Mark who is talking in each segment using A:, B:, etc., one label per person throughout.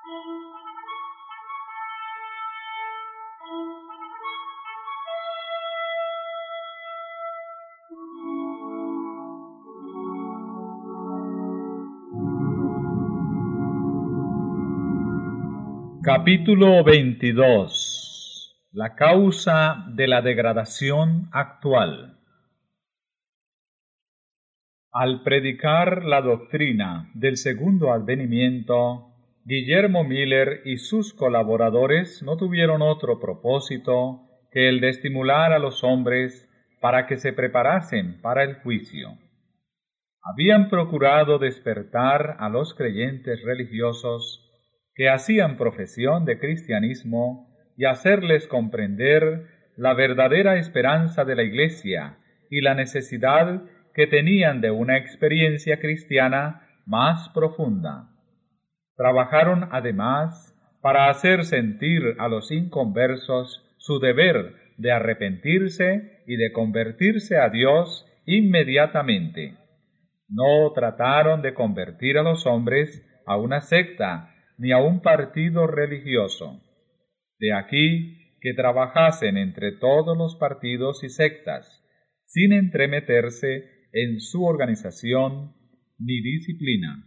A: Capítulo 22. La causa de la degradación actual. Al predicar la doctrina del segundo advenimiento, Guillermo Miller y sus colaboradores no tuvieron otro propósito que el de estimular a los hombres para que se preparasen para el juicio. Habían procurado despertar a los creyentes religiosos que hacían profesión de cristianismo y hacerles comprender la verdadera esperanza de la Iglesia y la necesidad que tenían de una experiencia cristiana más profunda. Trabajaron además para hacer sentir a los inconversos su deber de arrepentirse y de convertirse a Dios inmediatamente. No trataron de convertir a los hombres a una secta ni a un partido religioso. De aquí que trabajasen entre todos los partidos y sectas, sin entremeterse en su organización ni disciplina.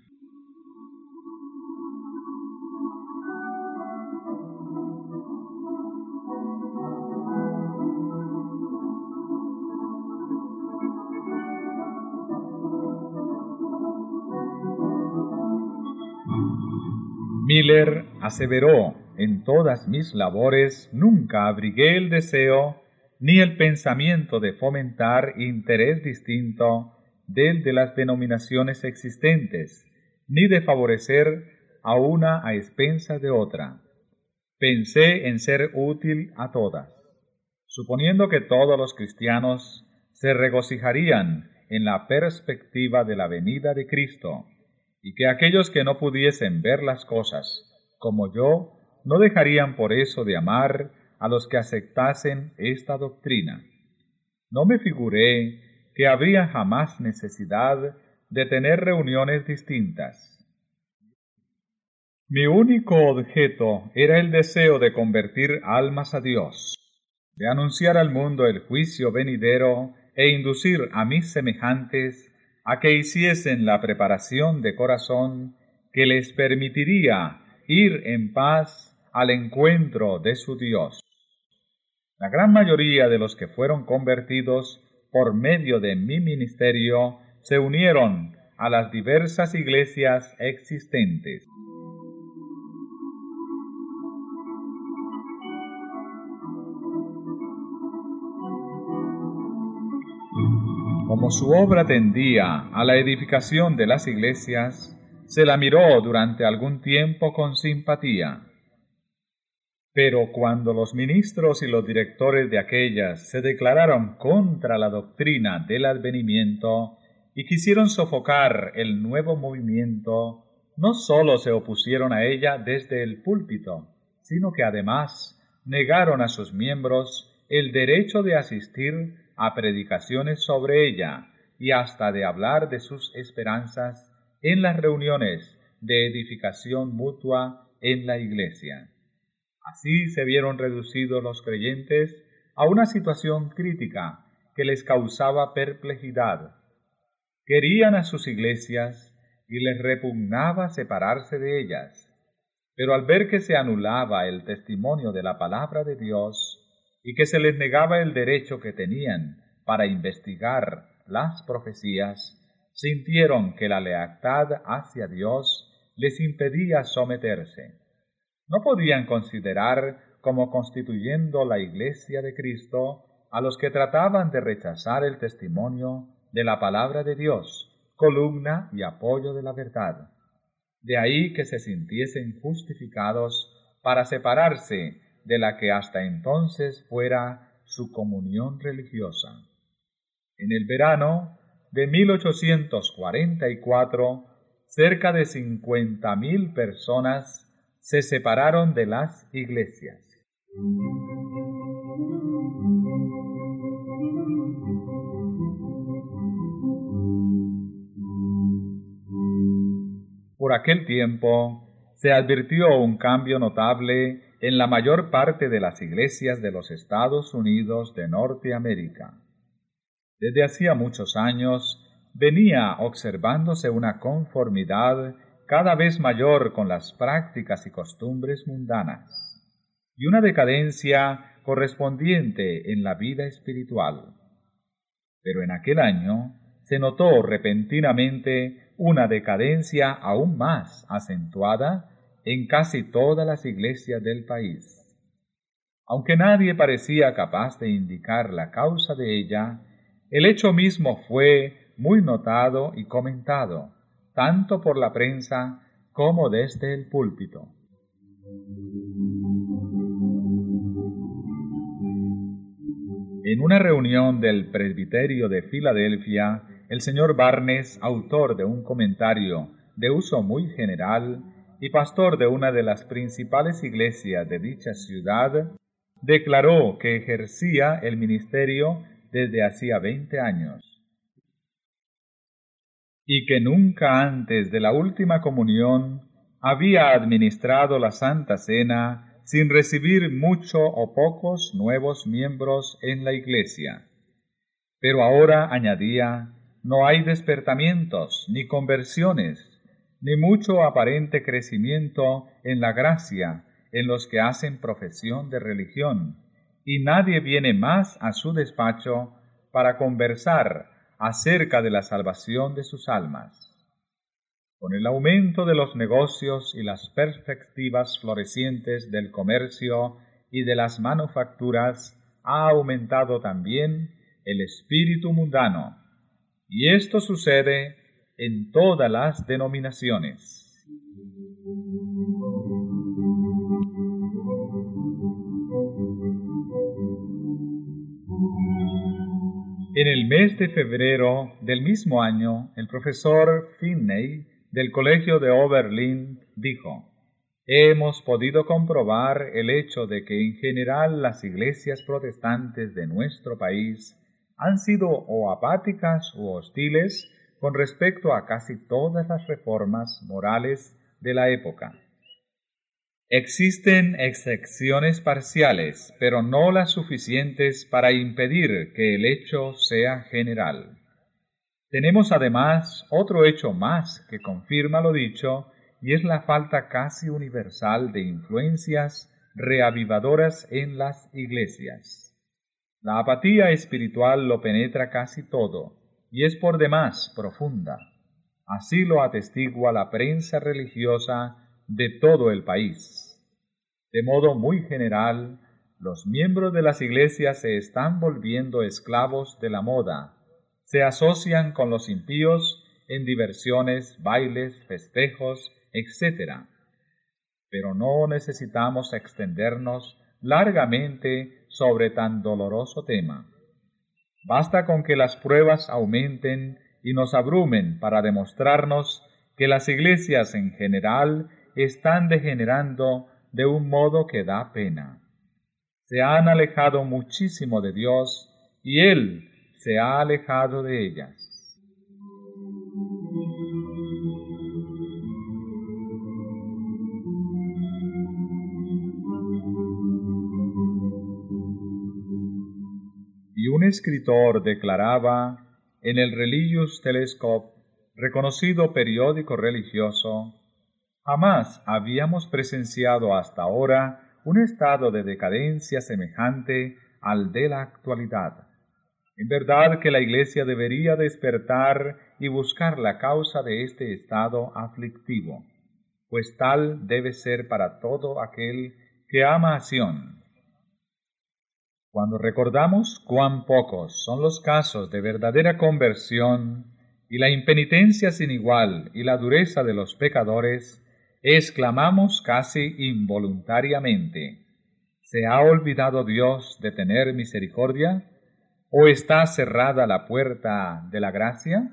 A: Miller aseveró: en todas mis labores nunca abrigué el deseo ni el pensamiento de fomentar interés distinto del de las denominaciones existentes, ni de favorecer a una a expensas de otra. Pensé en ser útil a todas, suponiendo que todos los cristianos se regocijarían en la perspectiva de la venida de Cristo, y que aquellos que no pudiesen ver las cosas como yo no dejarían por eso de amar a los que aceptasen esta doctrina. No me figuré que habría jamás necesidad de tener reuniones distintas. Mi único objeto era el deseo de convertir almas a Dios, de anunciar al mundo el juicio venidero e inducir a mis semejantes a que hiciesen la preparación de corazón que les permitiría ir en paz al encuentro de su Dios. La gran mayoría de los que fueron convertidos por medio de mi ministerio se unieron a las diversas iglesias existentes. Como su obra tendía a la edificación de las iglesias, se la miró durante algún tiempo con simpatía. Pero cuando los ministros y los directores de aquellas se declararon contra la doctrina del advenimiento y quisieron sofocar el nuevo movimiento, no sólo se opusieron a ella desde el púlpito, sino que además negaron a sus miembros el derecho de asistir a predicaciones sobre ella y hasta de hablar de sus esperanzas en las reuniones de edificación mutua en la iglesia. Así se vieron reducidos los creyentes a una situación crítica que les causaba perplejidad. Querían a sus iglesias y les repugnaba separarse de ellas, pero al ver que se anulaba el testimonio de la palabra de Dios y que se les negaba el derecho que tenían para investigar las profecías, sintieron que la lealtad hacia Dios les impedía someterse. No podían considerar como constituyendo la Iglesia de Cristo a los que trataban de rechazar el testimonio de la palabra de Dios, columna y apoyo de la verdad. De ahí que se sintiesen justificados para separarse de la que hasta entonces fuera su comunión religiosa. En el verano de 1844, cerca de 50.000 personas se separaron de las iglesias. Por aquel tiempo se advirtió un cambio notable en la mayor parte de las iglesias de los Estados Unidos de Norteamérica. Desde hacía muchos años venía observándose una conformidad cada vez mayor con las prácticas y costumbres mundanas, y una decadencia correspondiente en la vida espiritual. Pero en aquel año se notó repentinamente una decadencia aún más acentuada en casi todas las iglesias del país. Aunque nadie parecía capaz de indicar la causa de ella, el hecho mismo fue muy notado y comentado, tanto por la prensa como desde el púlpito. En una reunión del presbiterio de Filadelfia, el señor Barnes, autor de un comentario de uso muy general y pastor de una de las principales iglesias de dicha ciudad, declaró que ejercía el ministerio desde hacía 20 años y que nunca antes de la última comunión había administrado la Santa Cena sin recibir mucho o pocos nuevos miembros en la iglesia. Pero ahora, añadía, no hay despertamientos, ni conversiones, ni mucho aparente crecimiento en la gracia en los que hacen profesión de religión, y nadie viene más a su despacho para conversar acerca de la salvación de sus almas. Con el aumento de los negocios y las perspectivas florecientes del comercio y de las manufacturas, ha aumentado también el espíritu mundano, y esto sucede en todas las denominaciones. En el mes de febrero del mismo año, el profesor Finney del Colegio de Oberlin dijo: «Hemos podido comprobar el hecho de que en general las iglesias protestantes de nuestro país han sido o apáticas u hostiles con respecto a casi todas las reformas morales de la época. Existen excepciones parciales, pero no las suficientes para impedir que el hecho sea general. Tenemos además otro hecho más que confirma lo dicho, y es la falta casi universal de influencias reavivadoras en las iglesias. La apatía espiritual lo penetra casi todo, y es por demás profunda. Así lo atestigua la prensa religiosa de todo el país. De modo muy general, los miembros de las iglesias se están volviendo esclavos de la moda, se asocian con los impíos en diversiones, bailes, festejos, etc. Pero no necesitamos extendernos largamente sobre tan doloroso tema. Basta con que las pruebas aumenten y nos abrumen para demostrarnos que las iglesias en general están degenerando de un modo que da pena. Se han alejado muchísimo de Dios y Él se ha alejado de ellas. Y un escritor declaraba en el Religious Telescope, reconocido periódico religioso: «Jamás habíamos presenciado hasta ahora un estado de decadencia semejante al de la actualidad. En verdad que la Iglesia debería despertar y buscar la causa de este estado aflictivo, pues tal debe ser para todo aquel que ama a Sión». Cuando recordamos cuán pocos son los casos de verdadera conversión y la impenitencia sin igual y la dureza de los pecadores, exclamamos casi involuntariamente: ¿se ha olvidado Dios de tener misericordia? ¿O está cerrada la puerta de la gracia?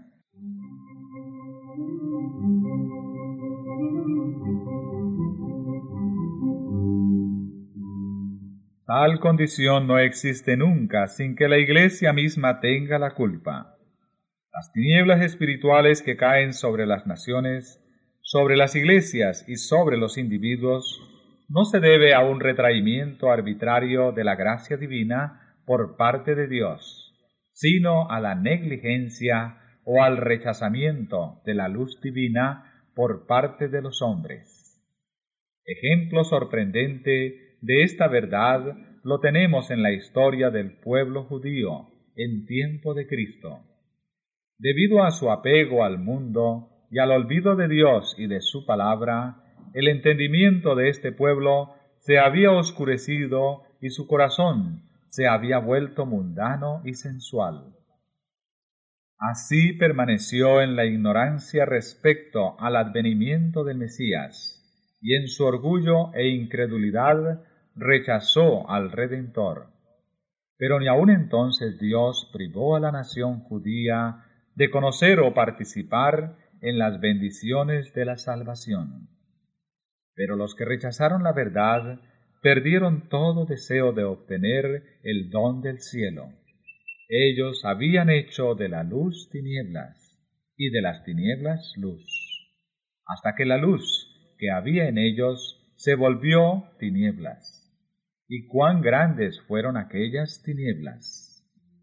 A: Tal condición no existe nunca sin que la Iglesia misma tenga la culpa. Las tinieblas espirituales que caen sobre las naciones sobre las iglesias y sobre los individuos no se debe a un retraimiento arbitrario de la gracia divina por parte de Dios, sino a la negligencia o al rechazamiento de la luz divina por parte de los hombres. Ejemplo sorprendente de esta verdad lo tenemos en la historia del pueblo judío en tiempo de Cristo. Debido a su apego al mundo y al olvido de Dios y de su palabra, el entendimiento de este pueblo se había oscurecido y su corazón se había vuelto mundano y sensual. Así permaneció en la ignorancia respecto al advenimiento del Mesías, y en su orgullo e incredulidad rechazó al Redentor. Pero ni aun entonces Dios privó a la nación judía de conocer o participar en las bendiciones de la salvación. Pero los que rechazaron la verdad perdieron todo deseo de obtener el don del cielo. Ellos habían hecho de la luz tinieblas, y de las tinieblas luz, hasta que la luz que había en ellos se volvió tinieblas. ¿Y cuán grandes fueron aquellas tinieblas?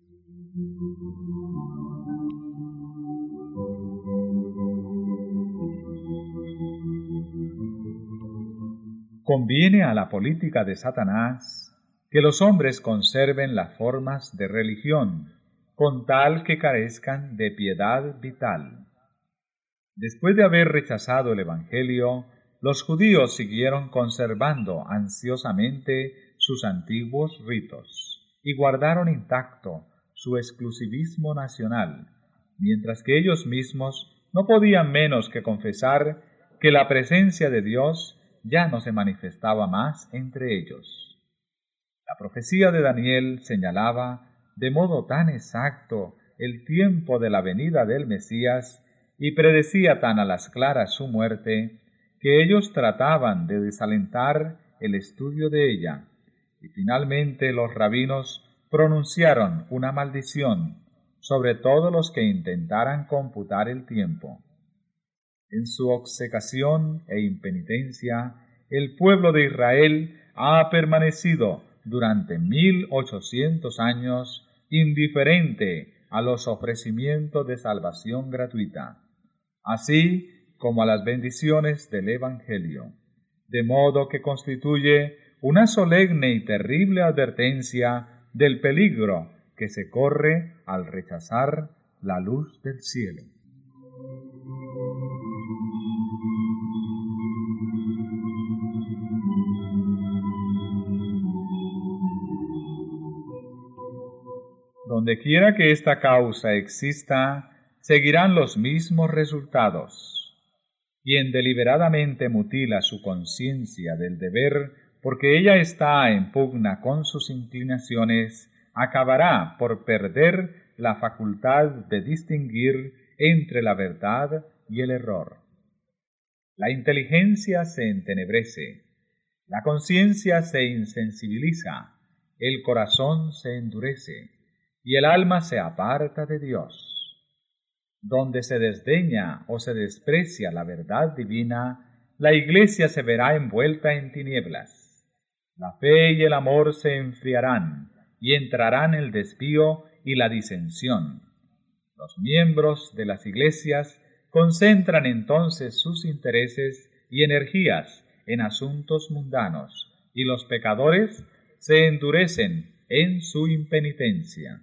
A: Conviene a la política de Satanás que los hombres conserven las formas de religión, con tal que carezcan de piedad vital. Después de haber rechazado el Evangelio, los judíos siguieron conservando ansiosamente sus antiguos ritos y guardaron intacto su exclusivismo nacional, mientras que ellos mismos no podían menos que confesar que la presencia de Dios ya no se manifestaba más entre ellos. La profecía de Daniel señalaba de modo tan exacto el tiempo de la venida del Mesías y predecía tan a las claras su muerte, que ellos trataban de desalentar el estudio de ella, y finalmente los rabinos pronunciaron una maldición sobre todos los que intentaran computar el tiempo. En su obcecación e impenitencia, el pueblo de Israel ha permanecido durante 1800 años indiferente a los ofrecimientos de salvación gratuita, así como a las bendiciones del Evangelio, de modo que constituye una solemne y terrible advertencia del peligro que se corre al rechazar la luz del cielo. Donde quiera que esta causa exista, seguirán los mismos resultados. Quien deliberadamente mutila su conciencia del deber, porque ella está en pugna con sus inclinaciones, acabará por perder la facultad de distinguir entre la verdad y el error. La inteligencia se entenebrece, la conciencia se insensibiliza, el corazón se endurece, y el alma se aparta de Dios. Donde se desdeña o se desprecia la verdad divina, la Iglesia se verá envuelta en tinieblas. La fe y el amor se enfriarán, y entrarán el desvío y la disensión. Los miembros de las iglesias concentran entonces sus intereses y energías en asuntos mundanos, y los pecadores se endurecen en su impenitencia.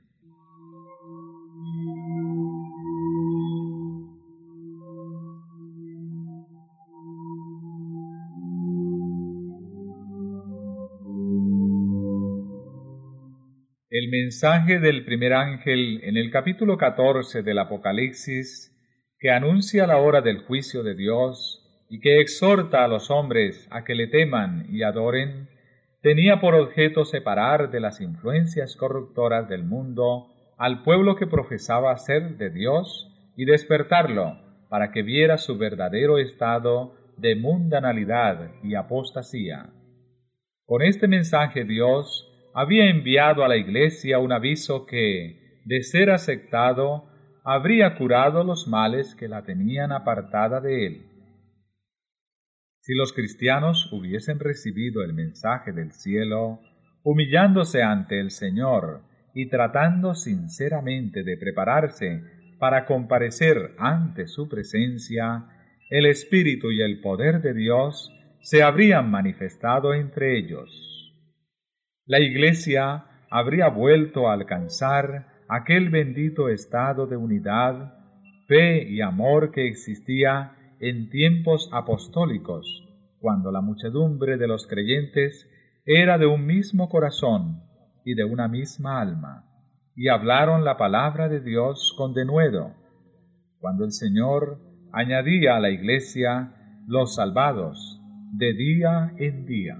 A: El mensaje del primer ángel en el capítulo 14 del Apocalipsis, que anuncia la hora del juicio de Dios y que exhorta a los hombres a que le teman y adoren, tenía por objeto separar de las influencias corruptoras del mundo al pueblo que profesaba ser de Dios y despertarlo para que viera su verdadero estado de mundanalidad y apostasía. Con este mensaje Dios había enviado a la Iglesia un aviso que, de ser aceptado, habría curado los males que la tenían apartada de Él. Si los cristianos hubiesen recibido el mensaje del cielo, humillándose ante el Señor y tratando sinceramente de prepararse para comparecer ante su presencia, el Espíritu y el poder de Dios se habrían manifestado entre ellos. La Iglesia habría vuelto a alcanzar aquel bendito estado de unidad, fe y amor que existía en tiempos apostólicos, cuando la muchedumbre de los creyentes era de un mismo corazón y de una misma alma, y hablaron la palabra de Dios con denuedo, cuando el Señor añadía a la Iglesia los salvados de día en día.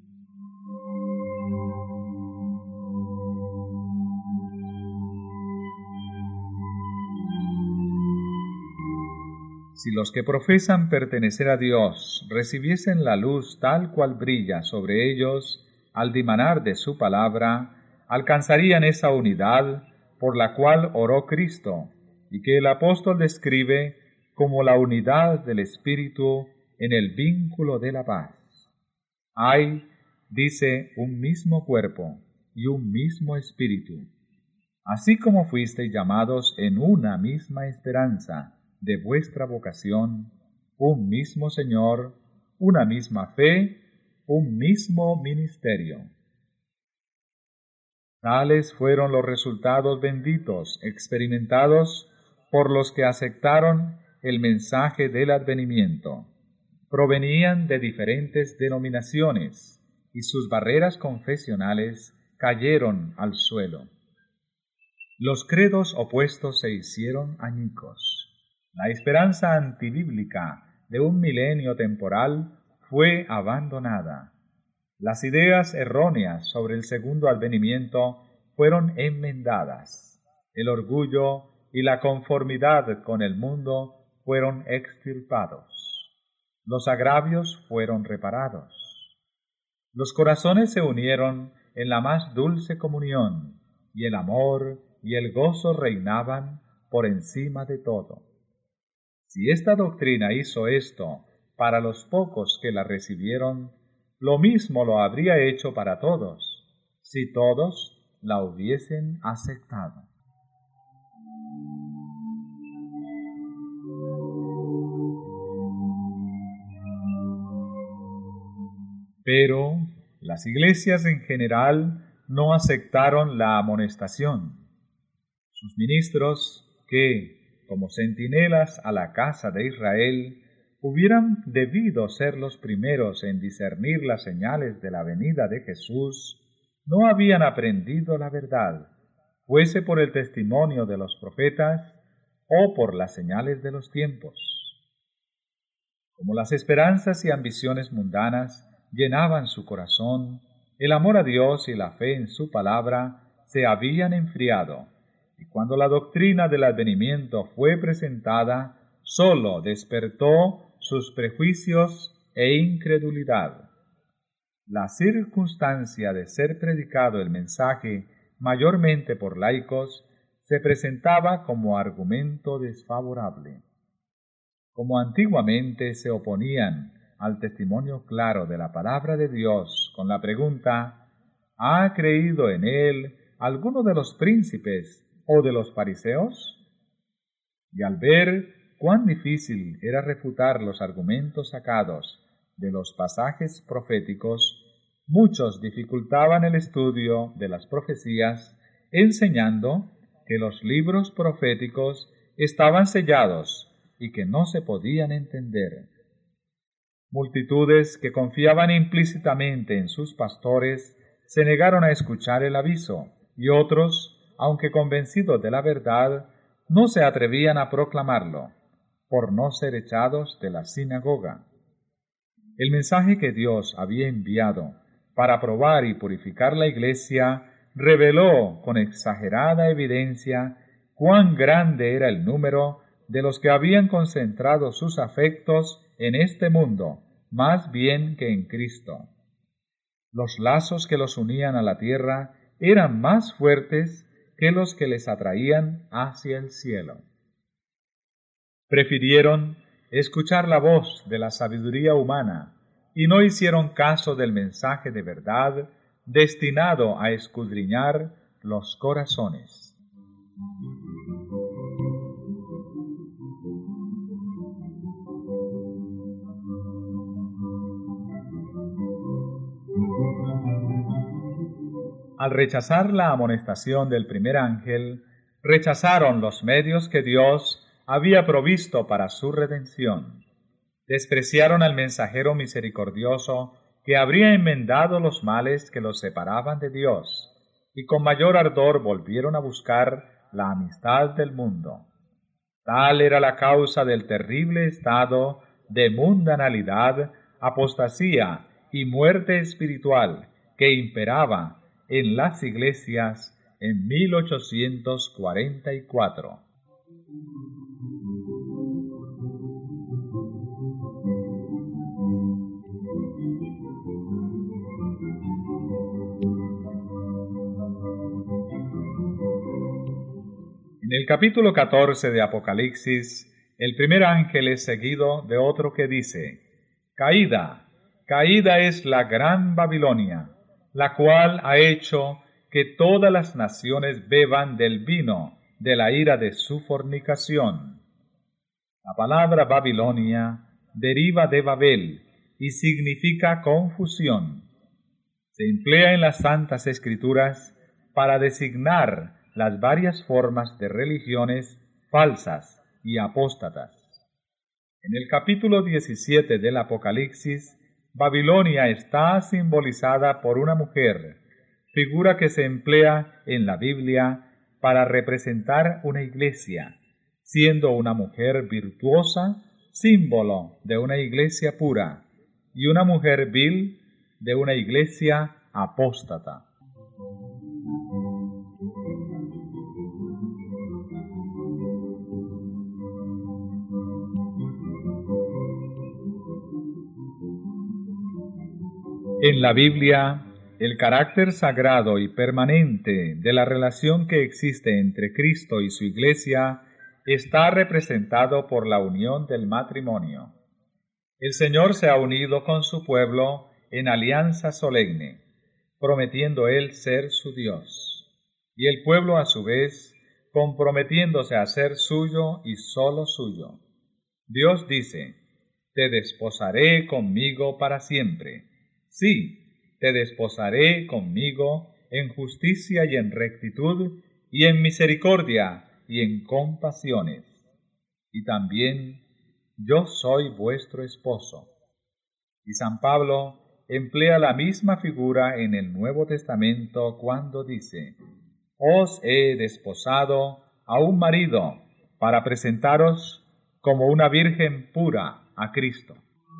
A: Si los que profesan pertenecer a Dios recibiesen la luz tal cual brilla sobre ellos al dimanar de su palabra, alcanzarían esa unidad por la cual oró Cristo y que el apóstol describe como la unidad del Espíritu en el vínculo de la paz. Hay, dice, un mismo cuerpo y un mismo Espíritu, así como fuisteis llamados en una misma esperanza de vuestra vocación, un mismo Señor, una misma fe, un mismo ministerio. Tales fueron los resultados benditos experimentados por los que aceptaron el mensaje del advenimiento. Provenían de diferentes denominaciones y sus barreras confesionales cayeron al suelo. Los credos opuestos se hicieron añicos. La esperanza antibíblica de un milenio temporal fue abandonada. Las ideas erróneas sobre el segundo advenimiento fueron enmendadas. El orgullo y la conformidad con el mundo fueron extirpados. Los agravios fueron reparados. Los corazones se unieron en la más dulce comunión, y el amor y el gozo reinaban por encima de todo. Si esta doctrina hizo esto para los pocos que la recibieron, lo mismo lo habría hecho para todos, si todos la hubiesen aceptado. Pero las iglesias en general no aceptaron la amonestación. Sus ministros, que, como centinelas a la casa de Israel, hubieran debido ser los primeros en discernir las señales de la venida de Jesús, no habían aprendido la verdad, fuese por el testimonio de los profetas o por las señales de los tiempos. Como las esperanzas y ambiciones mundanas llenaban su corazón, el amor a Dios y la fe en su palabra se habían enfriado, y cuando la doctrina del advenimiento fue presentada, sólo despertó sus prejuicios e incredulidad. La circunstancia de ser predicado el mensaje mayormente por laicos se presentaba como argumento desfavorable. Como antiguamente se oponían al testimonio claro de la palabra de Dios con la pregunta, ¿ha creído en él alguno de los príncipes o de los fariseos? Y al ver cuán difícil era refutar los argumentos sacados de los pasajes proféticos, muchos dificultaban el estudio de las profecías, enseñando que los libros proféticos estaban sellados y que no se podían entender. Multitudes que confiaban implícitamente en sus pastores se negaron a escuchar el aviso, y otros, aunque convencidos de la verdad, no se atrevían a proclamarlo, por no ser echados de la sinagoga. El mensaje que Dios había enviado para probar y purificar la Iglesia reveló con exagerada evidencia cuán grande era el número de los que habían concentrado sus afectos en este mundo, más bien que en Cristo. Los lazos que los unían a la tierra eran más fuertes que los que les atraían hacia el cielo. Prefirieron escuchar la voz de la sabiduría humana y no hicieron caso del mensaje de verdad destinado a escudriñar los corazones. Al rechazar la amonestación del primer ángel, rechazaron los medios que Dios había provisto para su redención. Despreciaron al mensajero misericordioso que habría enmendado los males que los separaban de Dios, y con mayor ardor volvieron a buscar la amistad del mundo. Tal era la causa del terrible estado de mundanalidad, apostasía y muerte espiritual que imperaba en las iglesias en 1844. En el capítulo 14 de Apocalipsis, el primer ángel es seguido de otro que dice: Caída, caída es la gran Babilonia, la cual ha hecho que todas las naciones beban del vino de la ira de su fornicación. La palabra Babilonia deriva de Babel y significa confusión. Se emplea en las Santas Escrituras para designar las varias formas de religiones falsas y apóstatas. En el capítulo 17 del Apocalipsis, Babilonia está simbolizada por una mujer, figura que se emplea en la Biblia para representar una iglesia, siendo una mujer virtuosa símbolo de una iglesia pura y una mujer vil de una iglesia apóstata. En la Biblia, el carácter sagrado y permanente de la relación que existe entre Cristo y su Iglesia está representado por la unión del matrimonio. El Señor se ha unido con su pueblo en alianza solemne, prometiendo Él ser su Dios, y el pueblo a su vez comprometiéndose a ser suyo y solo suyo. Dios dice: «Te desposaré conmigo para siempre». Sí, te desposaré conmigo en justicia y en rectitud, y en misericordia y en compasiones. Y también yo soy vuestro esposo. Y San Pablo emplea la misma figura en el Nuevo Testamento cuando dice: «Os he desposado a un marido para presentaros como una virgen pura a Cristo».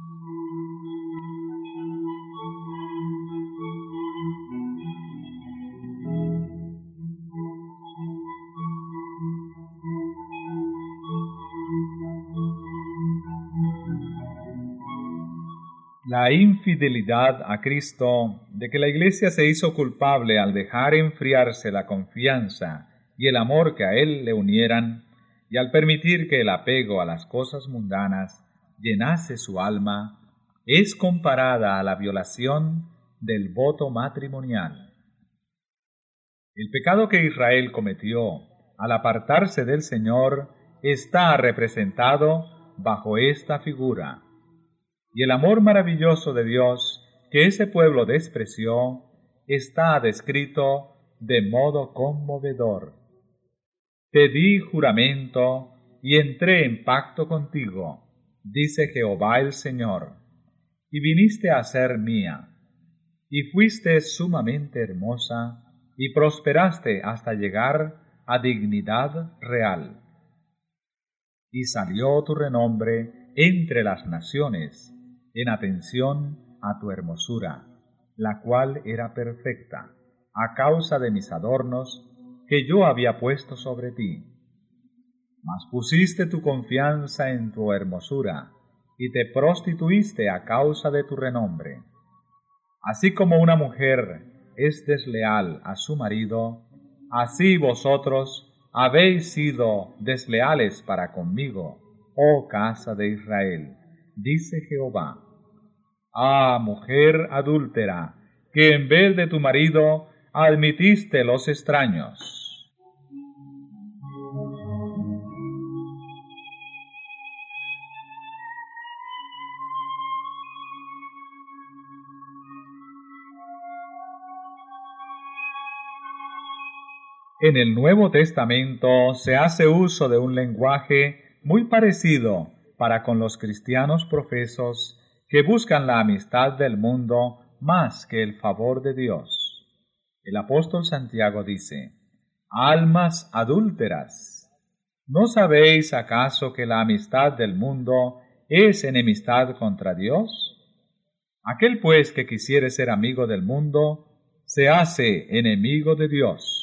A: La infidelidad a Cristo, de que la Iglesia se hizo culpable al dejar enfriarse la confianza y el amor que a Él le unieran, y al permitir que el apego a las cosas mundanas llenase su alma, es comparada a la violación del voto matrimonial. El pecado que Israel cometió al apartarse del Señor está representado bajo esta figura. Y el amor maravilloso de Dios que ese pueblo despreció está descrito de modo conmovedor. Te di juramento y entré en pacto contigo, dice Jehová el Señor, y viniste a ser mía, y fuiste sumamente hermosa, y prosperaste hasta llegar a dignidad real. Y salió tu renombre entre las naciones, en atención a tu hermosura, la cual era perfecta, a causa de mis adornos que yo había puesto sobre ti. Mas pusiste tu confianza en tu hermosura, y te prostituiste a causa de tu renombre. Así como una mujer es desleal a su marido, así vosotros habéis sido desleales para conmigo, oh casa de Israel, dice Jehová. Ah, mujer adúltera, que en vez de tu marido admitiste los extraños. En el Nuevo Testamento se hace uso de un lenguaje muy parecido para con los cristianos profesos que buscan la amistad del mundo más que el favor de Dios. El apóstol Santiago dice: Almas adúlteras, ¿no sabéis acaso que la amistad del mundo es enemistad contra Dios? Aquel pues que quisiere ser amigo del mundo, se hace enemigo de Dios.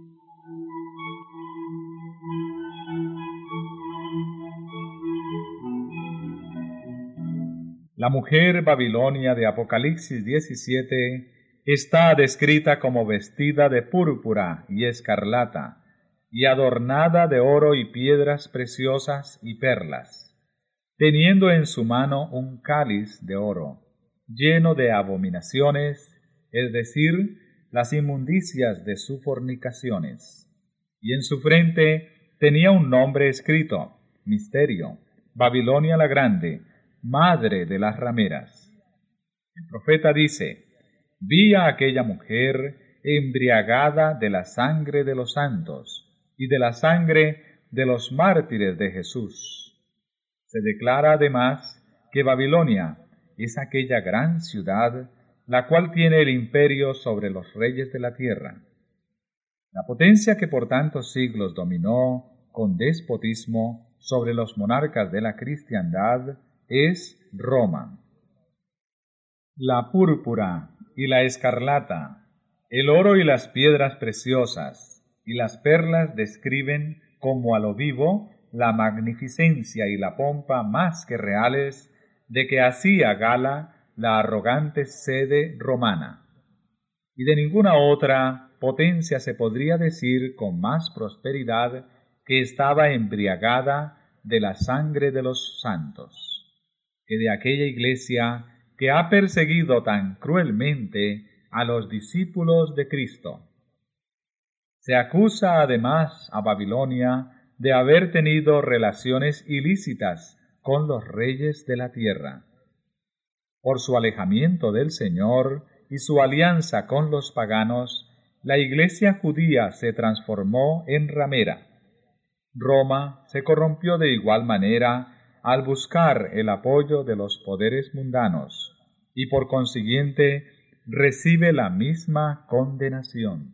A: La mujer Babilonia de Apocalipsis 17 está descrita como vestida de púrpura y escarlata, y adornada de oro y piedras preciosas y perlas, teniendo en su mano un cáliz de oro, lleno de abominaciones, es decir, las inmundicias de sus fornicaciones. Y en su frente tenía un nombre escrito: Misterio, Babilonia la Grande, madre de las rameras. El profeta dice: Vi a aquella mujer embriagada de la sangre de los santos y de la sangre de los mártires de Jesús. Se declara además que Babilonia es aquella gran ciudad, la cual tiene el imperio sobre los reyes de la tierra. La potencia que por tantos siglos dominó con despotismo sobre los monarcas de la cristiandad es Roma. La púrpura y la escarlata, el oro y las piedras preciosas y las perlas describen como a lo vivo la magnificencia y la pompa más que reales de que hacía gala la arrogante sede romana. Y de ninguna otra potencia se podría decir con más prosperidad que estaba embriagada de la sangre de los santos, que de aquella iglesia que ha perseguido tan cruelmente a los discípulos de Cristo. Se acusa además a Babilonia de haber tenido relaciones ilícitas con los reyes de la tierra. Por su alejamiento del Señor y su alianza con los paganos, la iglesia judía se transformó en ramera. Roma se corrompió de igual manera al buscar el apoyo de los poderes mundanos, y por consiguiente recibe la misma condenación.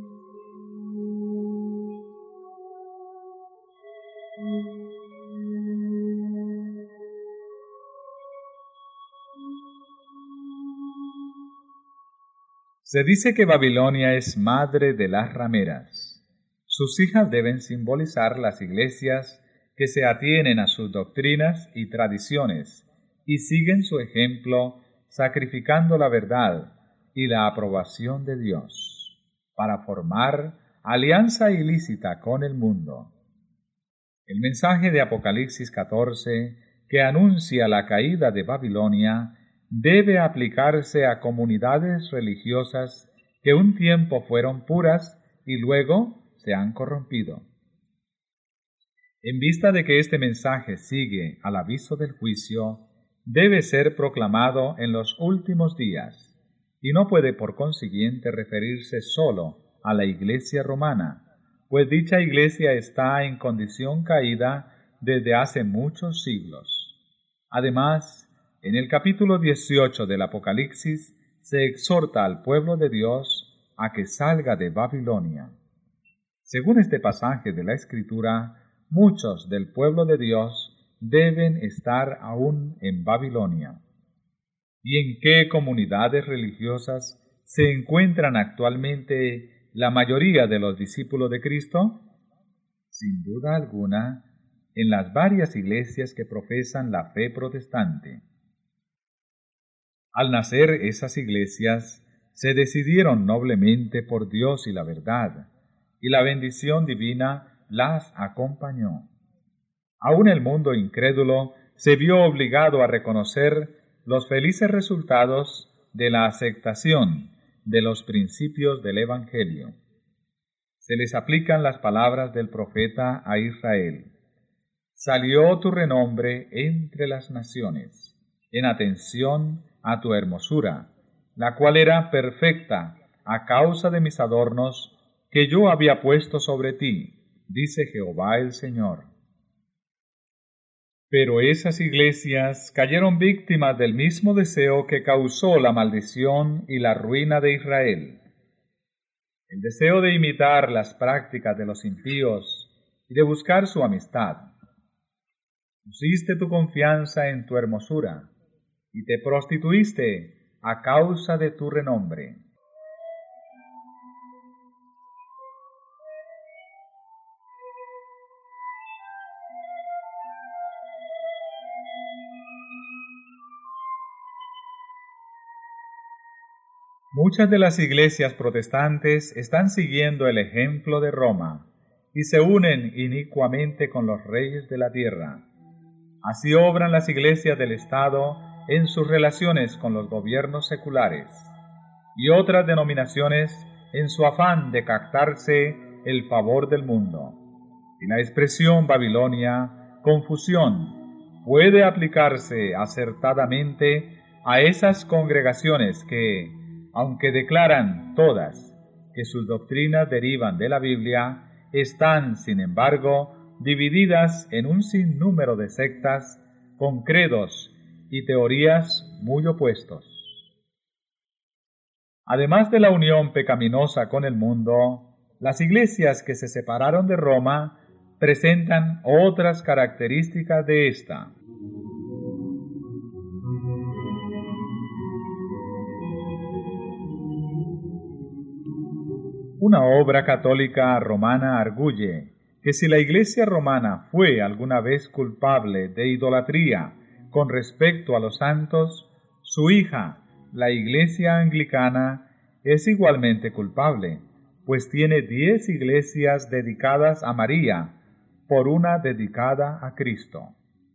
A: Se dice que Babilonia es madre de las rameras. Sus hijas deben simbolizar las iglesias que se atienen a sus doctrinas y tradiciones y siguen su ejemplo sacrificando la verdad y la aprobación de Dios para formar alianza ilícita con el mundo. El mensaje de Apocalipsis 14, que anuncia la caída de Babilonia, debe aplicarse a comunidades religiosas que un tiempo fueron puras y luego se han corrompido. En vista de que este mensaje sigue al aviso del juicio, debe ser proclamado en los últimos días, y no puede por consiguiente referirse solo a la iglesia romana, pues dicha iglesia está en condición caída desde hace muchos siglos. Además, en el capítulo 18 del Apocalipsis se exhorta al pueblo de Dios a que salga de Babilonia. Según este pasaje de la Escritura, muchos del pueblo de Dios deben estar aún en Babilonia. ¿Y en qué comunidades religiosas se encuentran actualmente la mayoría de los discípulos de Cristo? Sin duda alguna, en las varias iglesias que profesan la fe protestante. Al nacer esas iglesias, se decidieron noblemente por Dios y la verdad, y la bendición divina las acompañó. Aún el mundo incrédulo se vio obligado a reconocer los felices resultados de la aceptación de los principios del Evangelio. Se les aplican las palabras del profeta a Israel: salió tu renombre entre las naciones, en atención a tu hermosura, la cual era perfecta a causa de mis adornos que yo había puesto sobre ti, dice Jehová el Señor. Pero esas iglesias cayeron víctimas del mismo deseo que causó la maldición y la ruina de Israel: el deseo de imitar las prácticas de los impíos y de buscar su amistad. Pusiste tu confianza en tu hermosura y te prostituiste a causa de tu renombre. Muchas de las iglesias protestantes están siguiendo el ejemplo de Roma y se unen inicuamente con los reyes de la tierra. Así obran las iglesias del Estado en sus relaciones con los gobiernos seculares, y otras denominaciones en su afán de captarse el favor del mundo. Y la expresión Babilonia, confusión, puede aplicarse acertadamente a esas congregaciones que, aunque declaran todas que sus doctrinas derivan de la Biblia, están, sin embargo, divididas en un sinnúmero de sectas con credos y teorías muy opuestos. Además de la unión pecaminosa con el mundo, las iglesias que se separaron de Roma presentan otras características de esta. Una obra católica romana arguye que si la Iglesia romana fue alguna vez culpable de idolatría con respecto a los santos, su hija, la Iglesia anglicana, es igualmente culpable, pues tiene 10 iglesias dedicadas a María, por una dedicada a Cristo.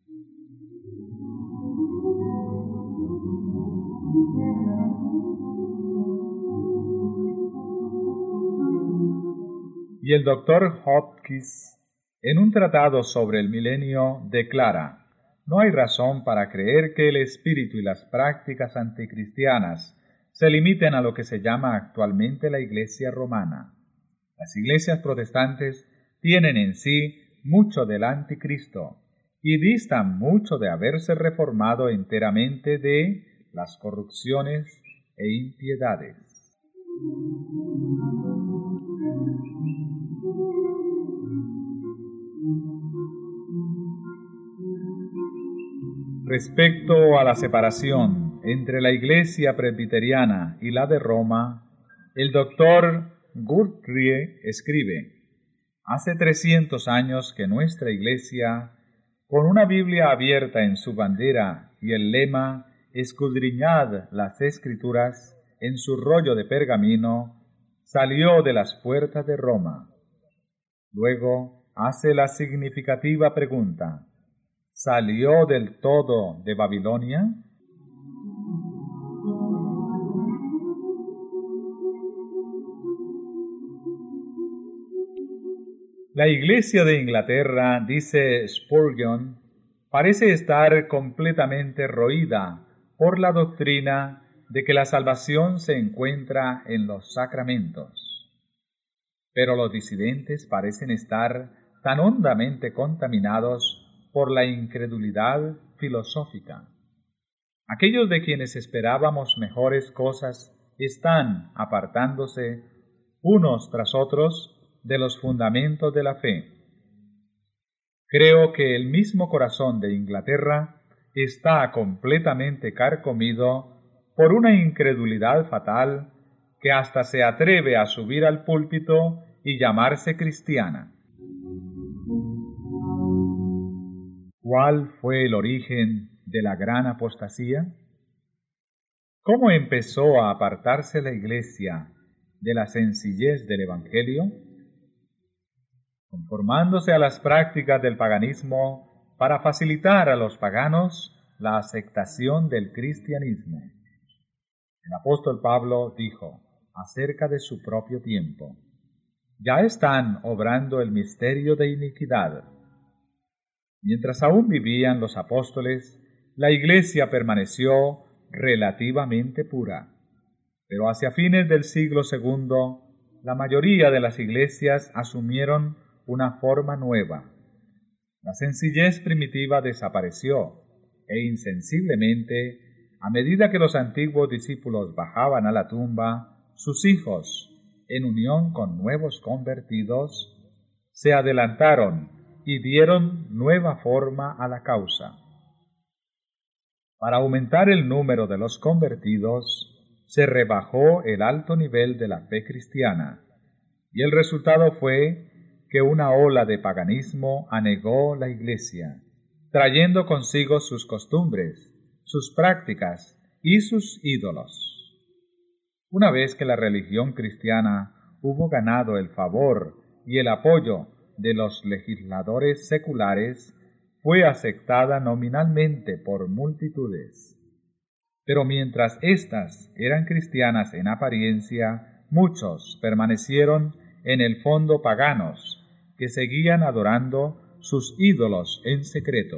A: Y el doctor Hopkins, en un tratado sobre el milenio, declara: no hay razón para creer que el espíritu y las prácticas anticristianas se limiten a lo que se llama actualmente la Iglesia romana. Las iglesias protestantes tienen en sí mucho del anticristo y distan mucho de haberse reformado enteramente de las corrupciones e impiedades. Respecto a la separación entre la Iglesia presbiteriana y la de Roma, el doctor Guthrie escribe: hace 300 años que nuestra Iglesia, con una Biblia abierta en su bandera y el lema «Escudriñad las Escrituras» en su rollo de pergamino, salió de las puertas de Roma. Luego hace la significativa pregunta: ¿salió del todo de Babilonia? La Iglesia de Inglaterra, dice Spurgeon, parece estar completamente roída por la doctrina de que la salvación se encuentra en los sacramentos. Pero los disidentes parecen estar tan hondamente contaminados por la incredulidad filosófica. Aquellos de quienes esperábamos mejores cosas están apartándose unos tras otros de los fundamentos de la fe. Creo que el mismo corazón de Inglaterra está completamente carcomido por una incredulidad fatal que hasta se atreve a subir al púlpito y llamarse cristiana. ¿Cuál fue el origen de la gran apostasía? ¿Cómo empezó a apartarse la Iglesia de la sencillez del Evangelio? Conformándose a las prácticas del paganismo para facilitar a los paganos la aceptación del cristianismo. El apóstol Pablo dijo acerca de su propio tiempo: ya están obrando el misterio de iniquidad. Mientras aún vivían los apóstoles, la Iglesia permaneció relativamente pura. Pero hacia fines del siglo II, la mayoría de las iglesias asumieron una forma nueva. La sencillez primitiva desapareció e insensiblemente, a medida que los antiguos discípulos bajaban a la tumba, sus hijos, en unión con nuevos convertidos, se adelantaron y dieron nueva forma a la causa. Para aumentar el número de los convertidos, se rebajó el alto nivel de la fe cristiana, y el resultado fue que una ola de paganismo anegó la Iglesia, trayendo consigo sus costumbres, sus prácticas y sus ídolos. Una vez que la religión cristiana hubo ganado el favor y el apoyo de los legisladores seculares, fue aceptada nominalmente por multitudes. Pero mientras éstas eran cristianas en apariencia, muchos permanecieron en el fondo paganos, que seguían adorando sus ídolos en secreto.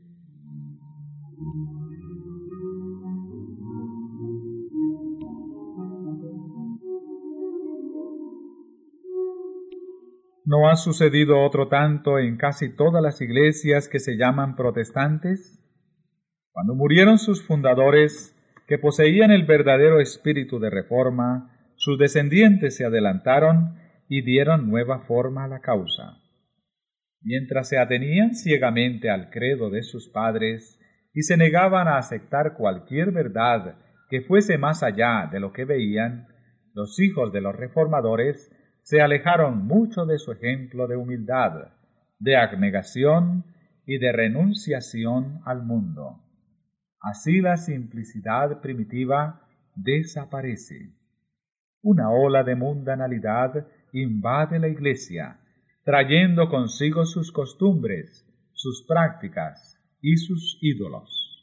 A: ¿No ha sucedido otro tanto en casi todas las iglesias que se llaman protestantes? Cuando murieron sus fundadores, que poseían el verdadero espíritu de reforma, sus descendientes se adelantaron y dieron nueva forma a la causa. Mientras se atenían ciegamente al credo de sus padres y se negaban a aceptar cualquier verdad que fuese más allá de lo que veían, los hijos de los reformadores se alejaron mucho de su ejemplo de humildad, de abnegación y de renunciación al mundo. Así la simplicidad primitiva desaparece. Una ola de mundanalidad invade la Iglesia, trayendo consigo sus costumbres, sus prácticas y sus ídolos.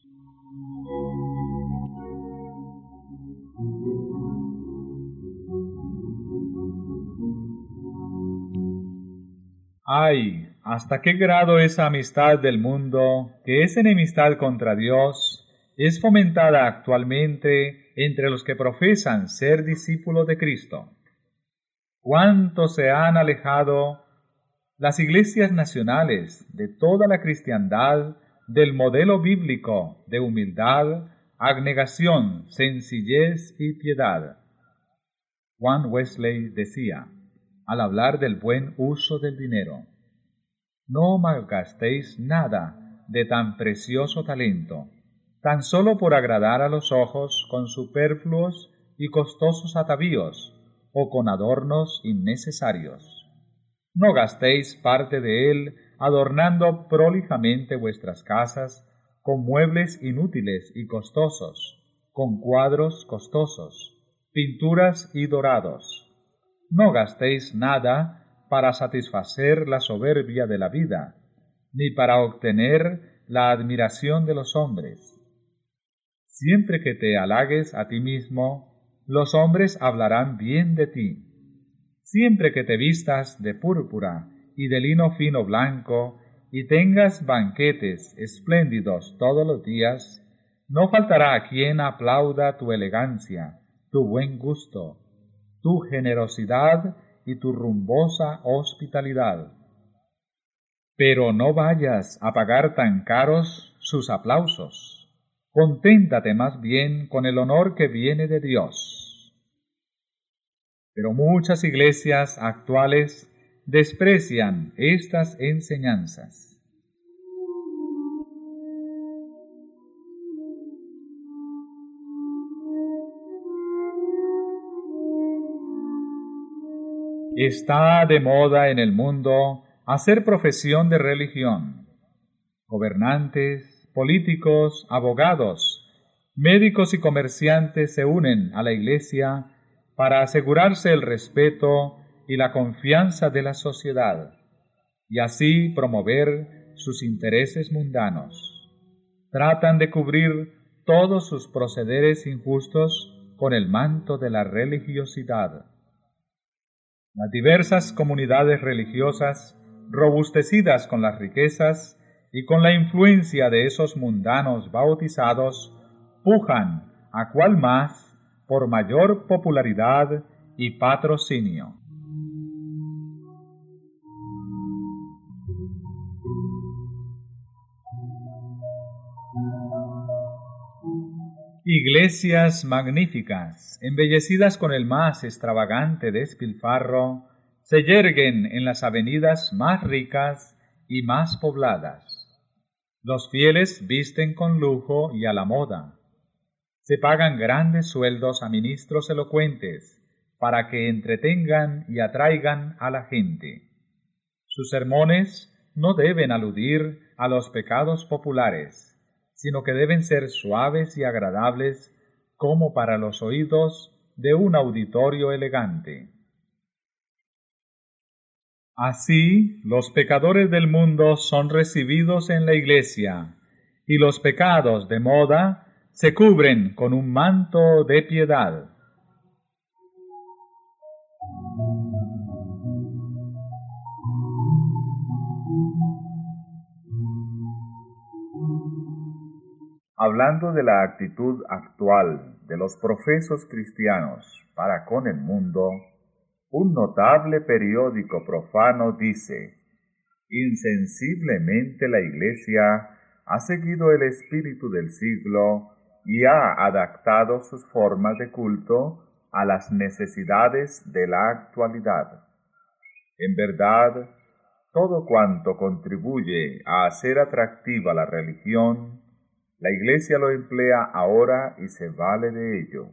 A: ¡Ay! ¿Hasta qué grado esa amistad del mundo, que es enemistad contra Dios, es fomentada actualmente entre los que profesan ser discípulos de Cristo? ¿Cuánto se han alejado las iglesias nacionales de toda la cristiandad del modelo bíblico de humildad, abnegación, sencillez y piedad? Juan Wesley decía, al hablar del buen uso del dinero: no malgastéis nada de tan precioso talento, tan solo por agradar a los ojos con superfluos y costosos atavíos, o con adornos innecesarios. No gastéis parte de él adornando prolijamente vuestras casas con muebles inútiles y costosos, con cuadros costosos, pinturas y dorados. No gastéis nada para satisfacer la soberbia de la vida, ni para obtener la admiración de los hombres. Siempre que te halagues a ti mismo, los hombres hablarán bien de ti. Siempre que te vistas de púrpura y de lino fino blanco, y tengas banquetes espléndidos todos los días, no faltará quien aplauda tu elegancia, tu buen gusto, tu generosidad y tu rumbosa hospitalidad. Pero no vayas a pagar tan caros sus aplausos. Conténtate más bien con el honor que viene de Dios. Pero muchas iglesias actuales desprecian estas enseñanzas. Está de moda en el mundo hacer profesión de religión. Gobernantes, políticos, abogados, médicos y comerciantes se unen a la Iglesia para asegurarse el respeto y la confianza de la sociedad, y así promover sus intereses mundanos. Tratan de cubrir todos sus procederes injustos con el manto de la religiosidad. Las diversas comunidades religiosas, robustecidas con las riquezas y con la influencia de esos mundanos bautizados, pujan a cual más por mayor popularidad y patrocinio. Iglesias magníficas, embellecidas con el más extravagante despilfarro, se yerguen en las avenidas más ricas y más pobladas. Los fieles visten con lujo y a la moda. Se pagan grandes sueldos a ministros elocuentes para que entretengan y atraigan a la gente. Sus sermones no deben aludir a los pecados populares, sino que deben ser suaves y agradables como para los oídos de un auditorio elegante. Así, los pecadores del mundo son recibidos en la iglesia, y los pecados de moda se cubren con un manto de piedad. Hablando de la actitud actual de los profesos cristianos para con el mundo, un notable periódico profano dice: insensiblemente la Iglesia ha seguido el espíritu del siglo y ha adaptado sus formas de culto a las necesidades de la actualidad. En verdad, todo cuanto contribuye a hacer atractiva la religión, la Iglesia lo emplea ahora y se vale de ello.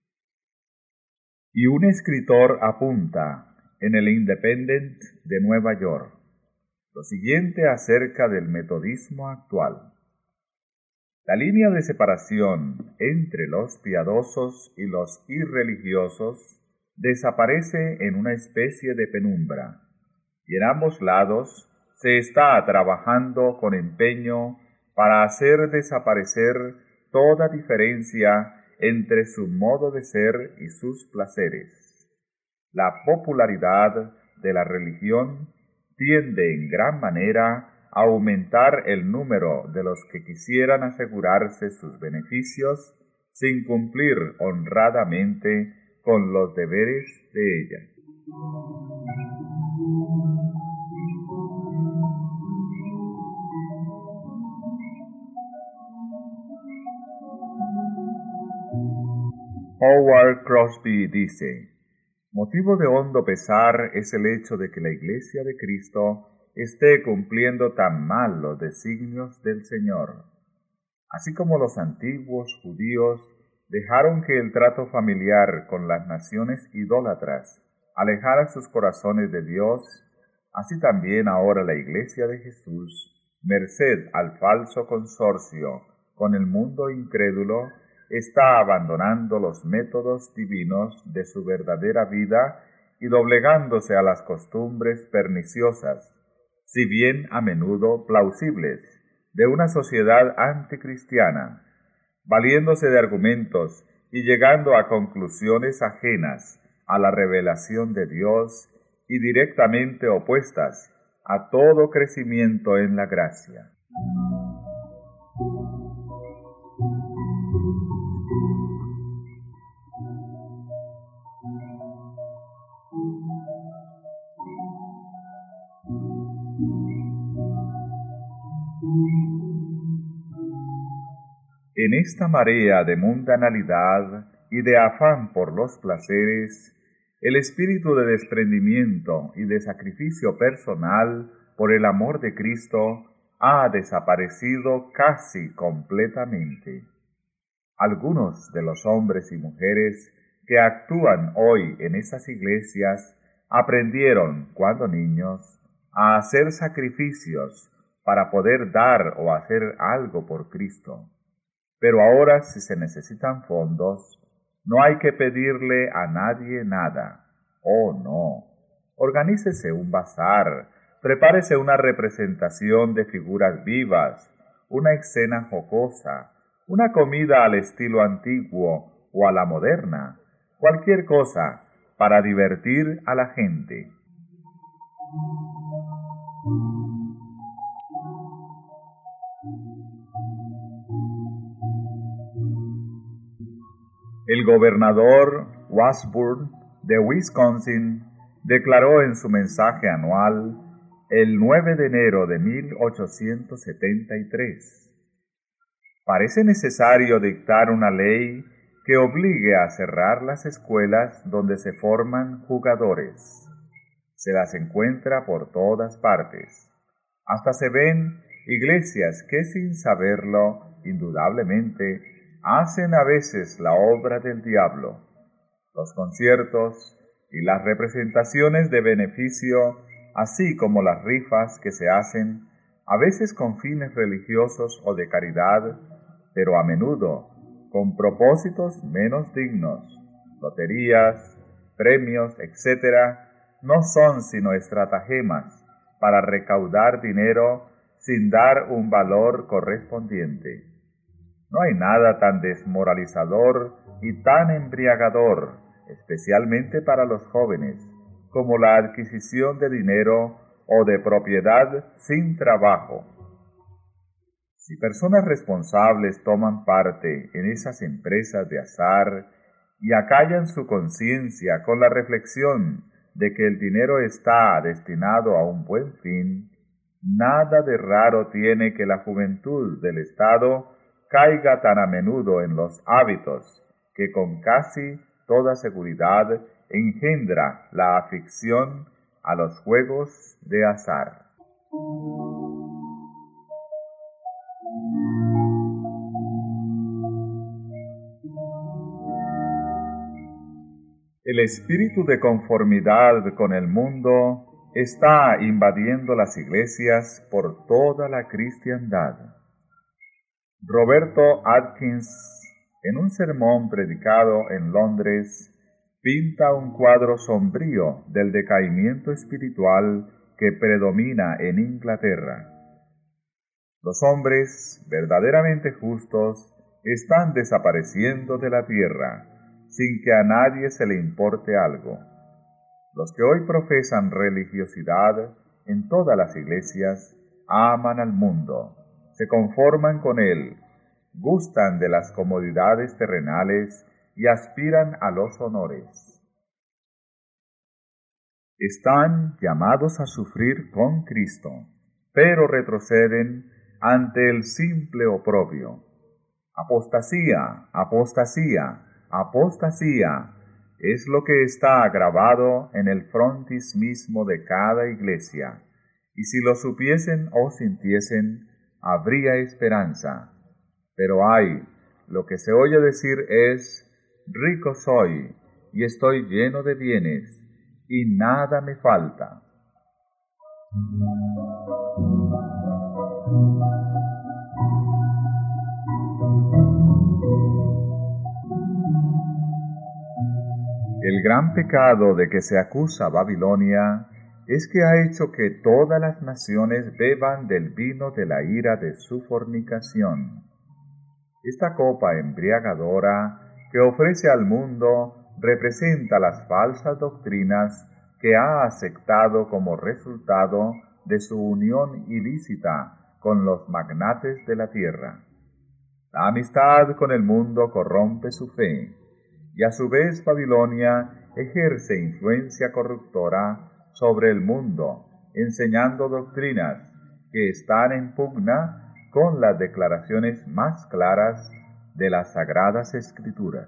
A: Y un escritor apunta en el Independent de Nueva York lo siguiente acerca del metodismo actual: la línea de separación entre los piadosos y los irreligiosos desaparece en una especie de penumbra, y en ambos lados se está trabajando con empeño para hacer desaparecer toda diferencia entre su modo de ser y sus placeres. La popularidad de la religión tiende en gran manera a aumentar el número de los que quisieran asegurarse sus beneficios sin cumplir honradamente con los deberes de ella. Howard Crosby dice: motivo de hondo pesar es el hecho de que la Iglesia de Cristo esté cumpliendo tan mal los designios del Señor. Así como los antiguos judíos dejaron que el trato familiar con las naciones idólatras alejara sus corazones de Dios, así también ahora la Iglesia de Jesús, merced al falso consorcio con el mundo incrédulo, está abandonando los métodos divinos de su verdadera vida y doblegándose a las costumbres perniciosas, si bien a menudo plausibles, de una sociedad anticristiana, valiéndose de argumentos y llegando a conclusiones ajenas a la revelación de Dios y directamente opuestas a todo crecimiento en la gracia. En esta marea de mundanalidad y de afán por los placeres, el espíritu de desprendimiento y de sacrificio personal por el amor de Cristo ha desaparecido casi completamente. Algunos de los hombres y mujeres que actúan hoy en esas iglesias aprendieron, cuando niños, a hacer sacrificios para poder dar o hacer algo por Cristo. Pero ahora, si se necesitan fondos, no hay que pedirle a nadie nada. Oh, no. Organícese un bazar, prepárese una representación de figuras vivas, una escena jocosa, una comida al estilo antiguo o a la moderna, cualquier cosa para divertir a la gente. El gobernador Washburn de Wisconsin declaró en su mensaje anual el 9 de enero de 1873: parece necesario dictar una ley que obligue a cerrar las escuelas donde se forman jugadores. Se las encuentra por todas partes. Hasta se ven iglesias que, sin saberlo, indudablemente, hacen a veces la obra del diablo. Los conciertos y las representaciones de beneficio, así como las rifas que se hacen, a veces con fines religiosos o de caridad, pero a menudo con propósitos menos dignos, loterías, premios, etc., no son sino estratagemas para recaudar dinero sin dar un valor correspondiente. No hay nada tan desmoralizador y tan embriagador, especialmente para los jóvenes, como la adquisición de dinero o de propiedad sin trabajo. Si personas responsables toman parte en esas empresas de azar y acallan su conciencia con la reflexión de que el dinero está destinado a un buen fin, nada de raro tiene que la juventud del Estado caiga tan a menudo en los hábitos que con casi toda seguridad engendra la afición a los juegos de azar. El espíritu de conformidad con el mundo está invadiendo las iglesias por toda la cristiandad. Roberto Atkins, en un sermón predicado en Londres, pinta un cuadro sombrío del decaimiento espiritual que predomina en Inglaterra. Los hombres verdaderamente justos están desapareciendo de la tierra, sin que a nadie se le importe algo. Los que hoy profesan religiosidad en todas las iglesias aman al mundo, se conforman con él, gustan de las comodidades terrenales y aspiran a los honores. Están llamados a sufrir con Cristo, pero retroceden ante el simple oprobio. Apostasía, apostasía, apostasía es lo que está grabado en el frontis mismo de cada iglesia, y si lo supiesen o sintiesen, habría esperanza. Pero ay, lo que se oye decir es: rico soy, y estoy lleno de bienes, y nada me falta. El gran pecado de que se acusa Babilonia es que ha hecho que todas las naciones beban del vino de la ira de su fornicación. Esta copa embriagadora que ofrece al mundo representa las falsas doctrinas que ha aceptado como resultado de su unión ilícita con los magnates de la tierra. La amistad con el mundo corrompe su fe, y a su vez Babilonia ejerce influencia corruptora sobre el mundo, enseñando doctrinas que están en pugna con las declaraciones más claras de las Sagradas Escrituras.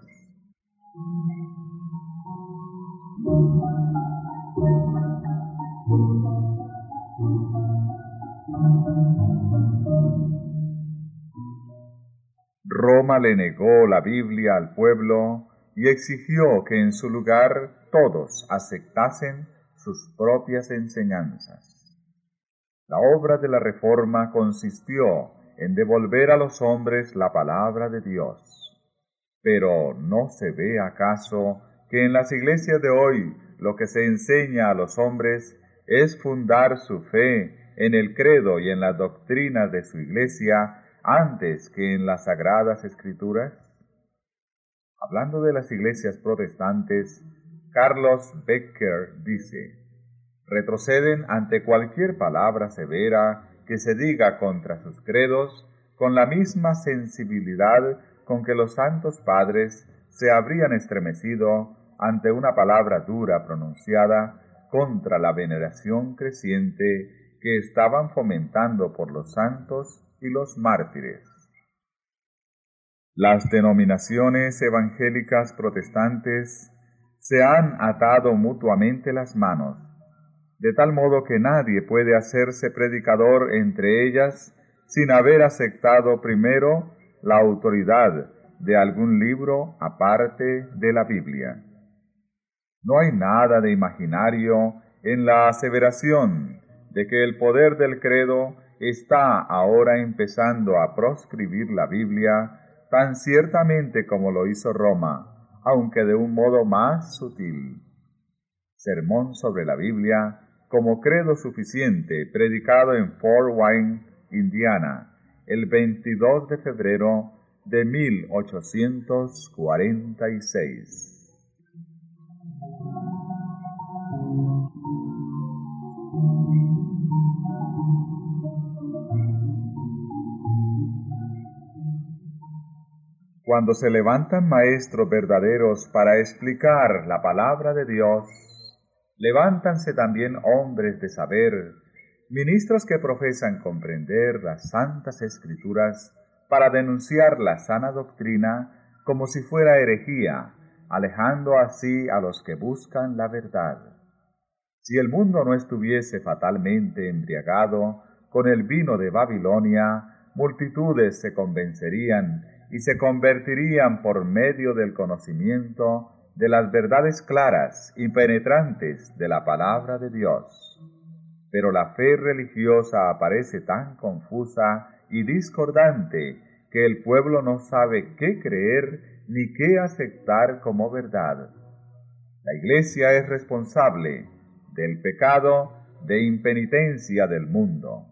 A: Roma le negó la Biblia al pueblo y exigió que en su lugar todos aceptasen sus propias enseñanzas. La obra de la Reforma consistió en devolver a los hombres la palabra de Dios. Pero ¿no se ve acaso que en las iglesias de hoy lo que se enseña a los hombres es fundar su fe en el credo y en las doctrinas de su iglesia, antes que en las Sagradas Escrituras? Hablando de las iglesias protestantes, Carlos Becker dice: retroceden ante cualquier palabra severa que se diga contra sus credos con la misma sensibilidad con que los santos padres se habrían estremecido ante una palabra dura pronunciada contra la veneración creciente que estaban fomentando por los santos y los mártires. Las denominaciones evangélicas protestantes se han atado mutuamente las manos, de tal modo que nadie puede hacerse predicador entre ellas sin haber aceptado primero la autoridad de algún libro aparte de la Biblia. No hay nada de imaginario en la aseveración de que el poder del credo está ahora empezando a proscribir la Biblia tan ciertamente como lo hizo Roma, aunque de un modo más sutil. Sermón sobre la Biblia como credo suficiente, predicado en Fort Wayne, Indiana, el 22 de febrero de 1846. Cuando se levantan maestros verdaderos para explicar la palabra de Dios, levántanse también hombres de saber, ministros que profesan comprender las santas Escrituras para denunciar la sana doctrina como si fuera herejía, alejando así a los que buscan la verdad. Si el mundo no estuviese fatalmente embriagado con el vino de Babilonia, multitudes se convencerían y se convertirían por medio del conocimiento de las verdades claras y penetrantes de la palabra de Dios. Pero la fe religiosa aparece tan confusa y discordante que el pueblo no sabe qué creer ni qué aceptar como verdad. La Iglesia es responsable del pecado de impenitencia del mundo.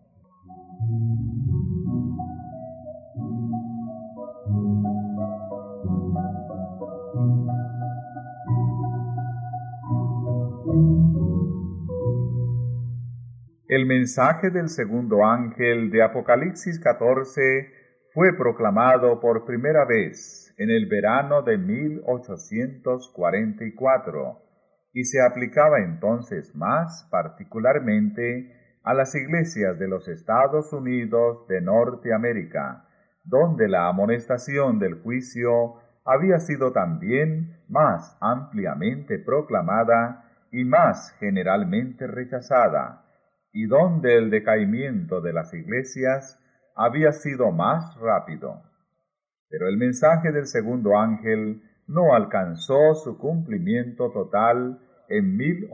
A: El mensaje del segundo ángel de Apocalipsis 14 fue proclamado por primera vez en el verano de 1844 y se aplicaba entonces más particularmente a las iglesias de los Estados Unidos de Norteamérica, donde la amonestación del juicio había sido también más ampliamente proclamada y más generalmente rechazada, y donde el decaimiento de las iglesias había sido más rápido. Pero el mensaje del segundo ángel no alcanzó su cumplimiento total en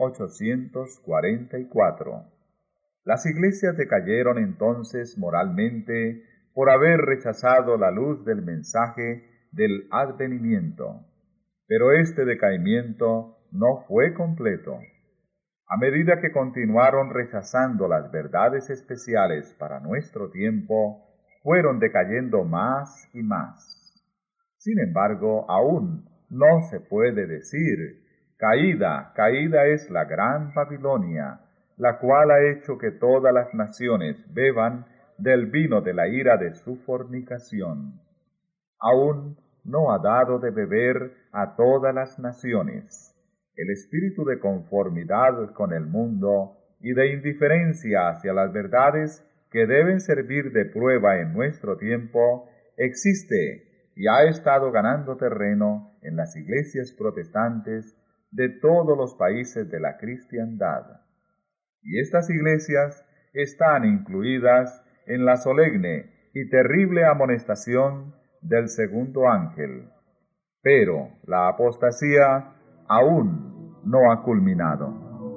A: 1844. Las iglesias decayeron entonces moralmente por haber rechazado la luz del mensaje del advenimiento. Pero este decaimiento no fue completo. A medida que continuaron rechazando las verdades especiales para nuestro tiempo, fueron decayendo más y más. Sin embargo, aún no se puede decir: caída, caída es la gran Babilonia, la cual ha hecho que todas las naciones beban del vino de la ira de su fornicación. Aún no ha dado de beber a todas las naciones. El espíritu de conformidad con el mundo y de indiferencia hacia las verdades que deben servir de prueba en nuestro tiempo existe y ha estado ganando terreno en las iglesias protestantes de todos los países de la cristiandad. Y estas iglesias están incluidas en la solemne y terrible amonestación del segundo ángel. Pero la apostasía aún no ha culminado.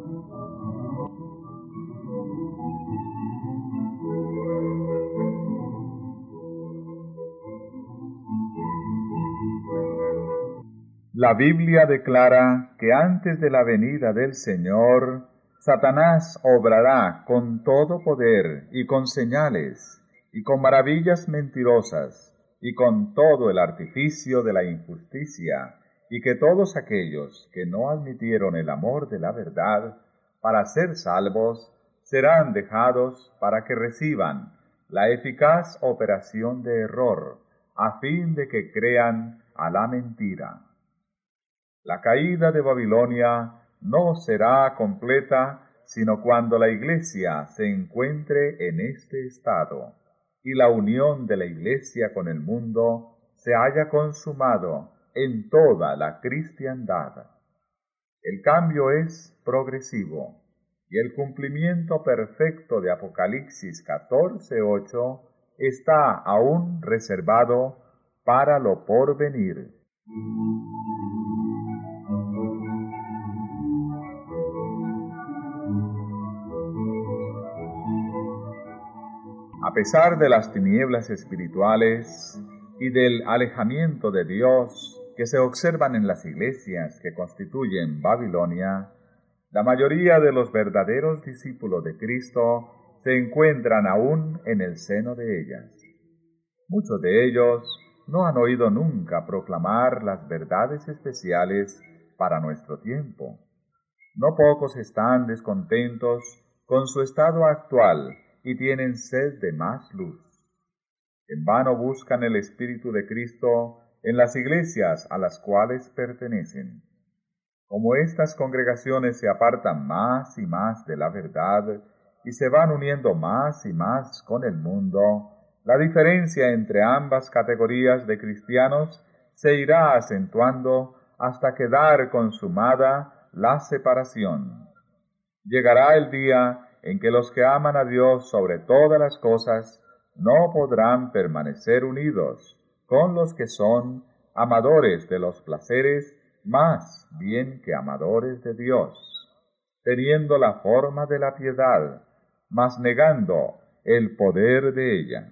A: La Biblia declara que antes de la venida del Señor, Satanás obrará con todo poder y con señales, y con maravillas mentirosas, y con todo el artificio de la injusticia, y que todos aquellos que no admitieron el amor de la verdad para ser salvos, serán dejados para que reciban la eficaz operación de error, a fin de que crean a la mentira. La caída de Babilonia no será completa sino cuando la Iglesia se encuentre en este estado y la unión de la Iglesia con el mundo se haya consumado en toda la cristiandad. El cambio es progresivo y el cumplimiento perfecto de Apocalipsis 14:8 está aún reservado para lo porvenir. A pesar de las tinieblas espirituales y del alejamiento de Dios que se observan en las iglesias que constituyen Babilonia, la mayoría de los verdaderos discípulos de Cristo se encuentran aún en el seno de ellas. Muchos de ellos no han oído nunca proclamar las verdades especiales para nuestro tiempo. No pocos están descontentos con su estado actual y tienen sed de más luz. En vano buscan el Espíritu de Cristo en las iglesias a las cuales pertenecen. Como estas congregaciones se apartan más y más de la verdad y se van uniendo más y más con el mundo, la diferencia entre ambas categorías de cristianos se irá acentuando hasta quedar consumada la separación. Llegará el día en que los que aman a Dios sobre todas las cosas no podrán permanecer unidos con los que son amadores de los placeres más bien que amadores de Dios, teniendo la forma de la piedad, mas negando el poder de ella.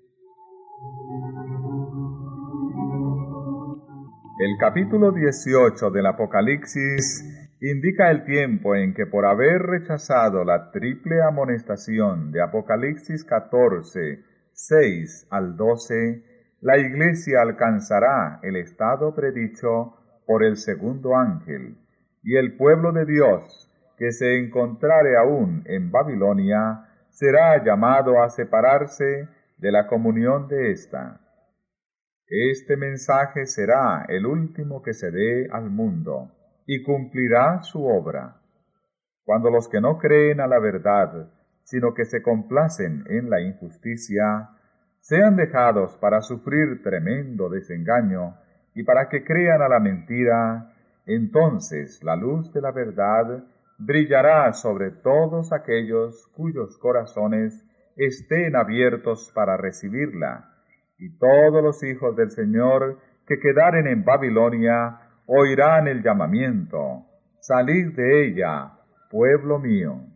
A: El capítulo 18 del Apocalipsis indica el tiempo en que, por haber rechazado la triple amonestación de Apocalipsis 14, 6 al 12, la Iglesia alcanzará el estado predicho por el segundo ángel, y el pueblo de Dios, que se encontrare aún en Babilonia, será llamado a separarse de la comunión de ésta. Este mensaje será el último que se dé al mundo, y cumplirá su obra. Cuando los que no creen a la verdad, sino que se complacen en la injusticia, sean dejados para sufrir tremendo desengaño, y para que crean a la mentira, entonces la luz de la verdad brillará sobre todos aquellos cuyos corazones estén abiertos para recibirla, y todos los hijos del Señor que quedaren en Babilonia oirán el llamamiento: salid de ella, pueblo mío.